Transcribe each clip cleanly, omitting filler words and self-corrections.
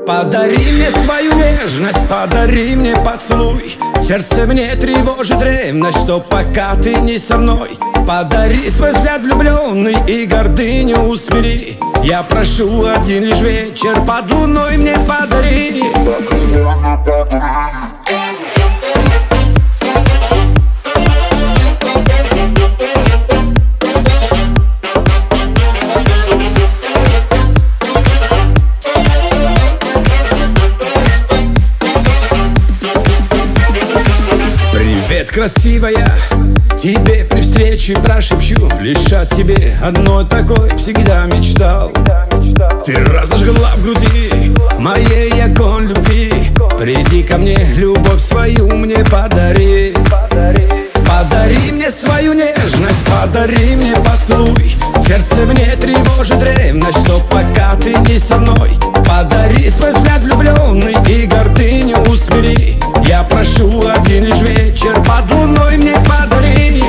Подари мне свою нежность, подари мне поцелуй. Сердце мне тревожит ревность, что пока ты не со мной. Подари свой взгляд влюбленный и гордыню усмири. Я прошу один лишь вечер под луной мне подари. Привет, красивая, тебе при встрече прошепчу. Лишь о тебе одной такой всегда мечтал. Ты разожгла в груди моей огонь любви. Приди ко мне, любовь свою мне подари. Подари мне свою нежность, подари мне поцелуй. Сердце мне тревожит ревность, что пока ты не со мной. Подари свой взгляд влюбленный и гордыню усмири. Я прошу один лишь вечер под луной мне подари.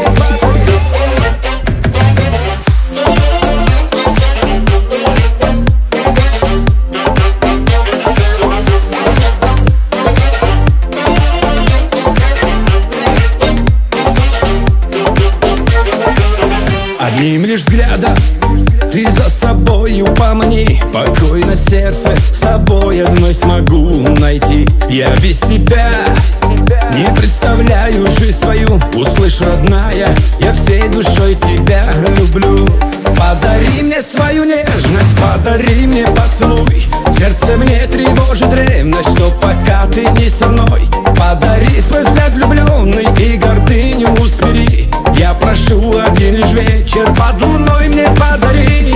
Одним лишь взглядом ты за собою помни. Покой на сердце, с тобой одной смогу найти. Я без тебя не представляю жизнь свою. Услышь, родная, я всей душой тебя люблю. Подари мне свою нежность, подари мне поцелуй. Сердце мне тревожит ревность, что пока ты не со мной. Подари свой взгляд влюбленный и гордыню усмири. Я прошу один лишь вечер под луной мне подари.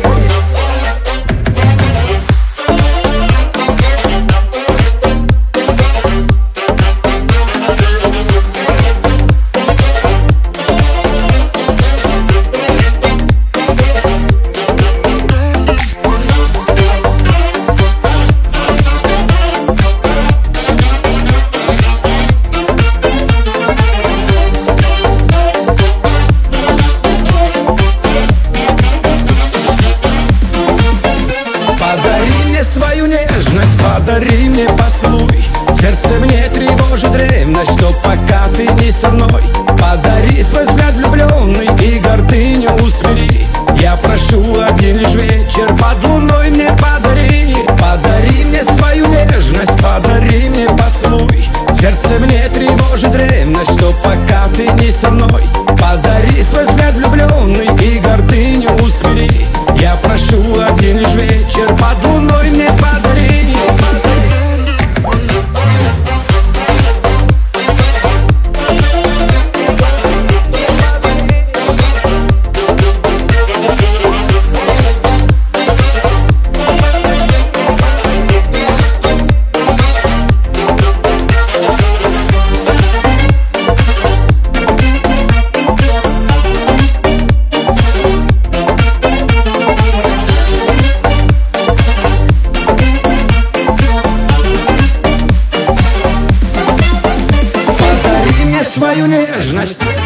Свою нежность, подари мне поцелуй. Сердце мне тревожит ревность, что пока ты не со мной. Подари свой взгляд влюбленный и гордыню усмири. Я прошу один лишь вечер под луной мне подари. Подари мне свою нежность, подари мне поцелуй. Сердце мне тревожит ревность, что пока ты не со мной. Подари свой взгляд влюбленный и гордыню усмири. Я прошу один лишь вечер под луной мне подари. Свою нежность